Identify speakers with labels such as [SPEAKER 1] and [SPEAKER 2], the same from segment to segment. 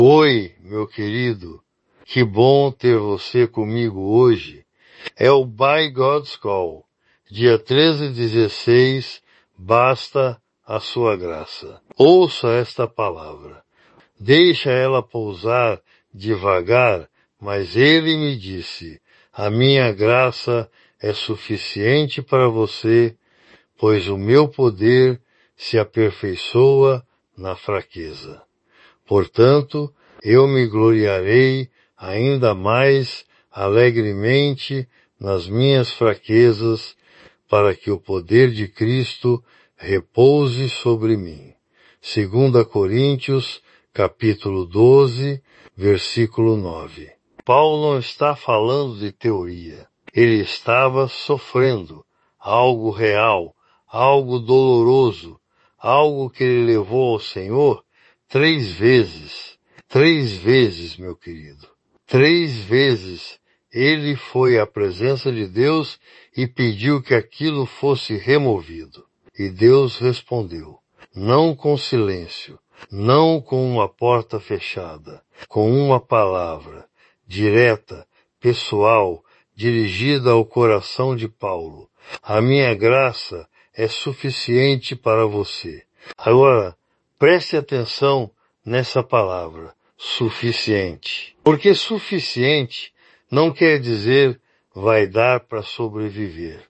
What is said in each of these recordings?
[SPEAKER 1] Oi, meu querido. Que bom ter você comigo hoje. É o By God's Call. Dia 13/16, basta a sua graça. Ouça esta palavra. Deixa ela pousar devagar, mas ele me disse, a minha graça é suficiente para você, pois o meu poder se aperfeiçoa na fraqueza. Portanto, eu me gloriarei ainda mais alegremente nas minhas fraquezas, para que o poder de Cristo repouse sobre mim. 2 Coríntios, capítulo 12, versículo 9. Paulo não está falando de teoria. Ele estava sofrendo algo real, algo doloroso, algo que ele levou ao Senhor 3 vezes. 3 vezes, meu querido. 3 vezes ele foi à presença de Deus e pediu que aquilo fosse removido. E Deus respondeu, não com silêncio, não com uma porta fechada, com uma palavra direta, pessoal, dirigida ao coração de Paulo. A minha graça é suficiente para você. Agora, preste atenção nessa palavra, suficiente. Porque suficiente não quer dizer vai dar para sobreviver.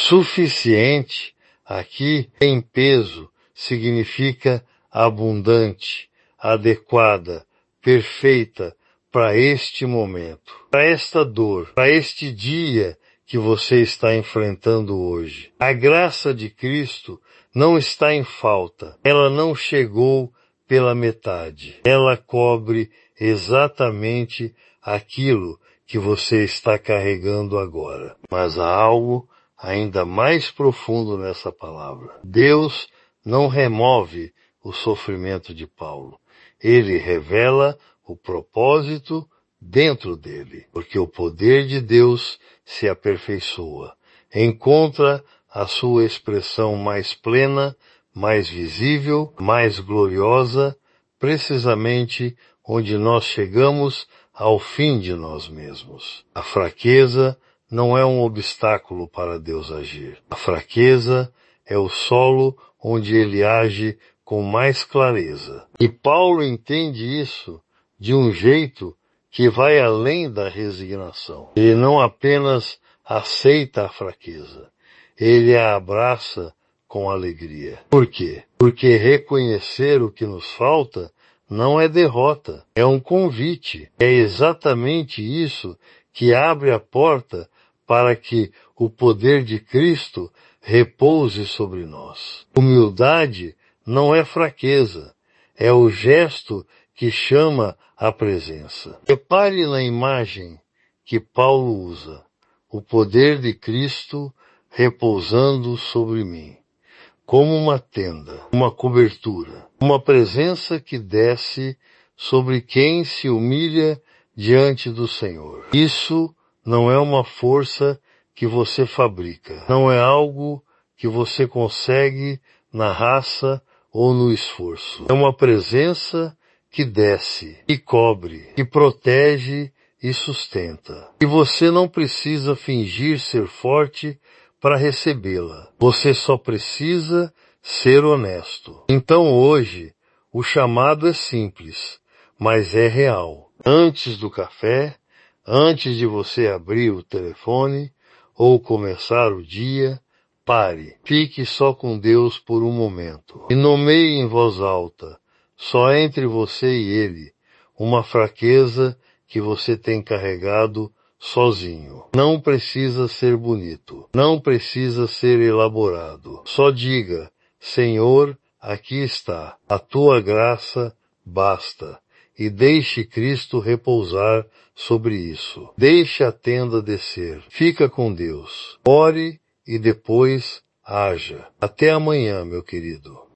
[SPEAKER 1] Suficiente, aqui em peso, significa abundante, adequada, perfeita para este momento, para esta dor, para este dia que você está enfrentando hoje. A graça de Cristo não está em falta. Ela não chegou pela metade. Ela cobre exatamente aquilo que você está carregando agora. Mas há algo ainda mais profundo nessa palavra. Deus não remove o sofrimento de Paulo. Ele revela o propósito dentro dele, porque o poder de Deus se aperfeiçoa. Encontra a sua expressão mais plena, mais visível, mais gloriosa, precisamente onde nós chegamos ao fim de nós mesmos. A fraqueza não é um obstáculo para Deus agir. A fraqueza é o solo onde ele age com mais clareza. E Paulo entende isso de um jeito que vai além da resignação. Ele não apenas aceita a fraqueza, ele a abraça com alegria. Por quê? Porque reconhecer o que nos falta não é derrota, é um convite. É exatamente isso que abre a porta para que o poder de Cristo repouse sobre nós. Humildade não é fraqueza, é o gesto que chama a presença. Repare na imagem que Paulo usa, o poder de Cristo repousando sobre mim, como uma tenda, uma cobertura, uma presença que desce sobre quem se humilha diante do Senhor. Isso não é uma força que você fabrica, não é algo que você consegue na raça ou no esforço. É uma presença que desce, que cobre, que protege e sustenta. E você não precisa fingir ser forte para recebê-la. Você só precisa ser honesto. Então hoje, o chamado é simples, mas é real. Antes do café, antes de você abrir o telefone ou começar o dia, pare. Fique só com Deus por um momento. E nomeie em voz alta, só entre você e Ele, uma fraqueza que você tem carregado sozinho. Não precisa ser bonito. Não precisa ser elaborado. Só diga, Senhor, aqui está. A tua graça basta. E deixe Cristo repousar sobre isso. Deixe a tenda descer. Fica com Deus. Ore e depois haja. Até amanhã, meu querido.